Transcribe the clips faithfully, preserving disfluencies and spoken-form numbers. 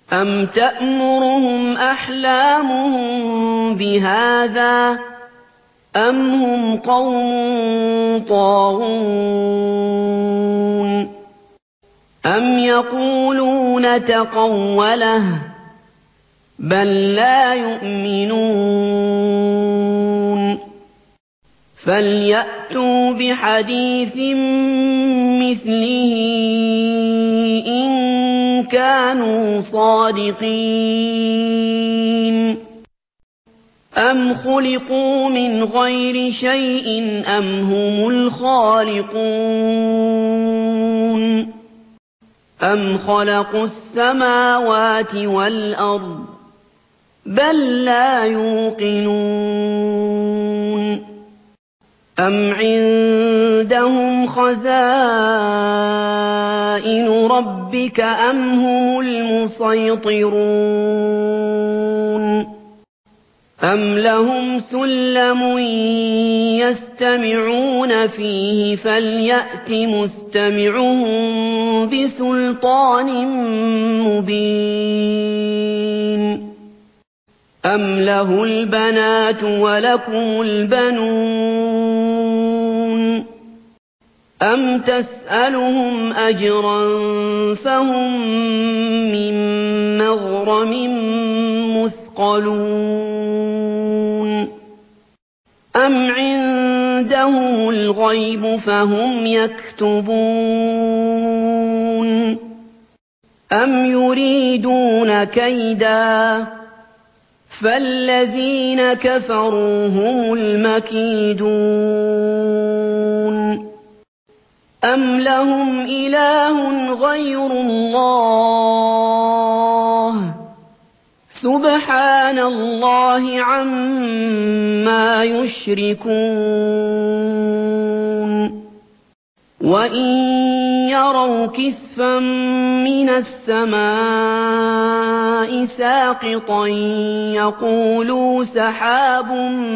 أَمْ تَأْمُرُهُمْ أَحْلَامُهُم بِهَٰذَا ۚ أَمْ هُمْ قَوْمٌ طَاغُونَ أَمْ يَقُولُونَ تَقَوَّلَهُ ۚ بَل لَّا يُؤْمِنُونَ فَلْيَأْتُوا بِحَدِيثٍ مِّثْلِهِ إِن كَانُوا صَادِقِينَ أَمْ خُلِقُوا مِنْ غَيْرِ شَيْءٍ أَمْ هُمُ الْخَالِقُونَ أَمْ خَلَقُوا السَّمَاوَاتِ وَالْأَرْضَ ۚ بَل لَّا يُوقِنُونَ أَمْ عِندَهُمْ خَزَائِنُ رَبِّكَ أَمْ هُمُ الْمُصَيْطِرُونَ أَمْ لَهُمْ سُلَّمٌ يَسْتَمِعُونَ فِيهِ فَلْيَأْتِ مُسْتَمِعُهُم بِسُلْطَانٍ مُّبِينٍ أَمْ لَهُ الْبَنَاتُ وَلَكُمُ الْبَنُونَ أَمْ تَسْأَلُهُمْ أَجْرًا فَهُم مِّن مَّغْرَمٍ مُّثْقَلُونَ أَمْ عِندَهُمُ الْغَيْبُ فَهُمْ يَكْتُبُونَ أَمْ يُرِيدُونَ كَيْدًا ۖ فَالَّذِينَ كَفَرُوا هُمُ الْمَكِيدُونَ أَمْ لَهُمْ إِلَٰهٌ غَيْرُ اللَّهِ ۚ سُبْحَانَ اللَّهِ عَمَّا يُشْرِكُونَ وَإِن يَرَوْا كِسْفًا مِّنَ السَّمَاءِ سَاقِطًا يَقُولُوا سَحَابٌ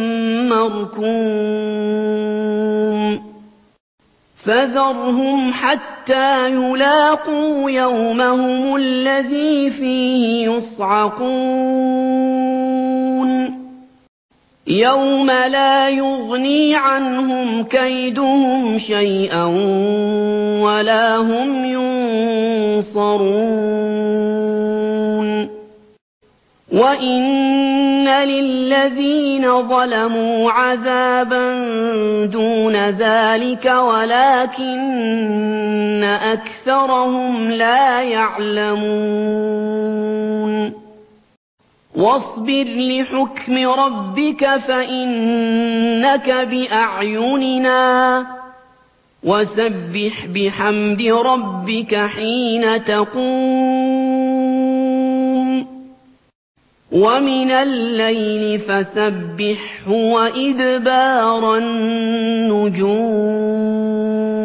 مَّرْكُومٌ فَذَرْهُمْ حَتَّىٰ يُلَاقُوا يَوْمَهُمُ الَّذِي فِيهِ يُصْعَقُونَ يَوْمَ لَا يُغْنِي عَنْهُمْ كَيْدُهُمْ شَيْئًا وَلَا هُمْ يُنصَرُونَ وَإِنَّ لِلَّذِينَ ظَلَمُوا عَذَابًا دُونَ ذَٰلِكَ وَلَٰكِنَّ أَكْثَرَهُمْ لَا يَعْلَمُونَ وَاصْبِرْ لِحُكْمِ رَبِّكَ فَإِنَّكَ بِأَعْيُنِنَا ۖ وَسَبِّحْ بِحَمْدِ رَبِّكَ حِينَ تَقُومُ وَمِنَ اللَّيْلِ فَسَبِّحْهُ وَإِدْبَارَ النُّجُومِ